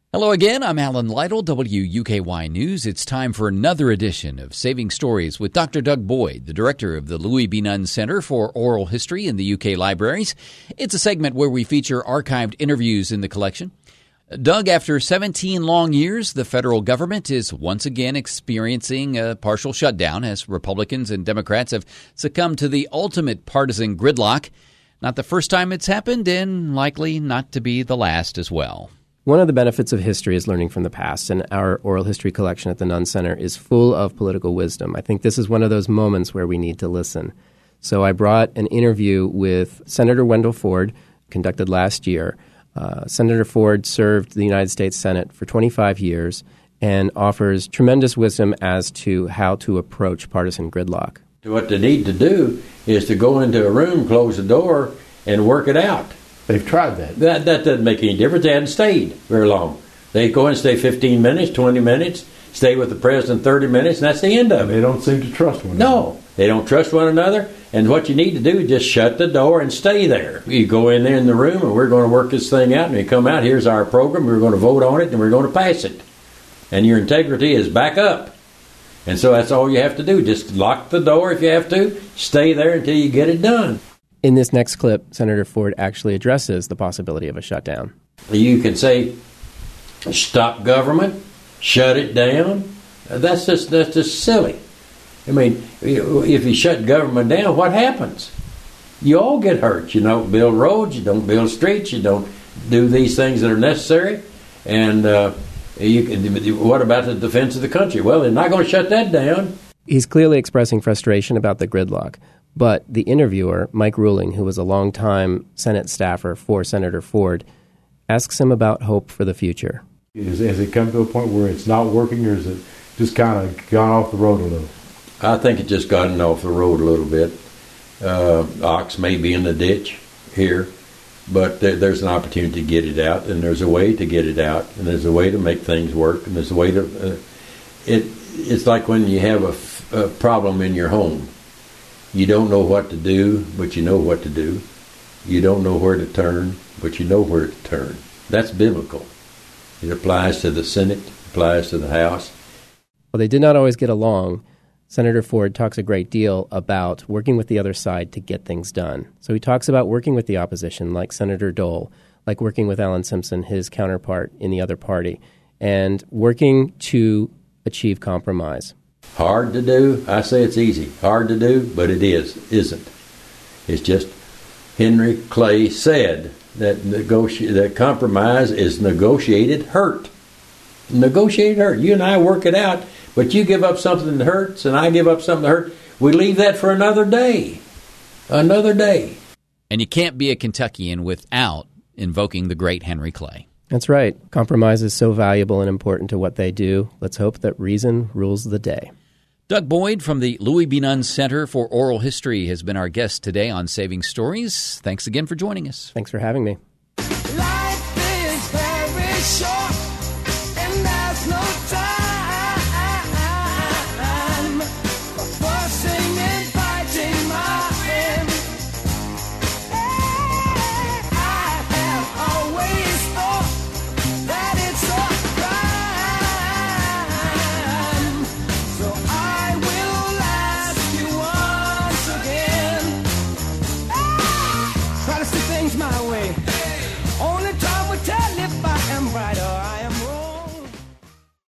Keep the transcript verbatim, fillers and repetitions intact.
Hello again, I'm Alan Lytle, W U K Y News. It's time for another edition of Saving Stories with Doctor Doug Boyd, the director of the Louis B. Nunn Center for Oral History in the U K Libraries. It's a segment where we feature archived interviews in the collection. Doug, after seventeen long years, the federal government is once again experiencing a partial shutdown as Republicans and Democrats have succumbed to the ultimate partisan gridlock. Not the first time it's happened, and likely not to be the last as well. One of the benefits of history is learning from the past, and our oral history collection at the Nunn Center is full of political wisdom. I think this is one of those moments where we need to listen. So I brought an interview with Senator Wendell Ford, conducted last year. Uh, Senator Ford served the United States Senate for twenty-five years and offers tremendous wisdom as to how to approach partisan gridlock. What they need to do is to go into a room, close the door, and work it out. They've tried that. That that doesn't make any difference. They hadn't stayed very long. They go and stay fifteen minutes, twenty minutes, stay with the president thirty minutes, and that's the end of it. They don't seem to trust one another. No, they don't trust one another. And what you need to do is just shut the door and stay there. You go in there in the room, and we're going to work this thing out. And you come out, here's our program. We're going to vote on it, and we're going to pass it. And your integrity is back up. And so that's all you have to do. Just lock the door if you have to. Stay there until you get it done. In this next clip, Senator Ford actually addresses the possibility of a shutdown. You can say, stop government, shut it down. That's just that's just silly. I mean, if you shut government down, what happens? You all get hurt. You don't build roads, you don't build streets, you don't do these things that are necessary. And uh, you can, what about the defense of the country? Well, they're not going to shut that down. He's clearly expressing frustration about the gridlock. But the interviewer, Mike Ruling, who was a longtime Senate staffer for Senator Ford, asks him about hope for the future. Has, has it come to a point where it's not working, or has it just kind of gone off the road a little? I think it just gotten off the road a little bit. Uh, ox may be in the ditch here, but there, there's an opportunity to get it out, and there's a way to get it out, and there's a way to make things work, and there's a way to... Uh, it. It's like when you have a, f- a problem in your home. You don't know what to do, but you know what to do. You don't know where to turn, but you know where to turn. That's biblical. It applies to the Senate, applies to the House. While they did not always get along, Senator Ford talks a great deal about working with the other side to get things done. So he talks about working with the opposition, like Senator Dole, like working with Alan Simpson, his counterpart in the other party, and working to achieve compromise. Hard to do? I say it's easy. Hard to do, but it is, isn't. It's just Henry Clay said that negoti- that compromise is negotiated hurt. Negotiated hurt. You and I work it out, but you give up something that hurts, and I give up something that hurts. We leave that for another day. Another day. And you can't be a Kentuckian without invoking the great Henry Clay. That's right. Compromise is so valuable and important to what they do. Let's hope that reason rules the day. Doug Boyd from the Louis B. Nunn Center for Oral History has been our guest today on Saving Stories. Thanks again for joining us. Thanks for having me.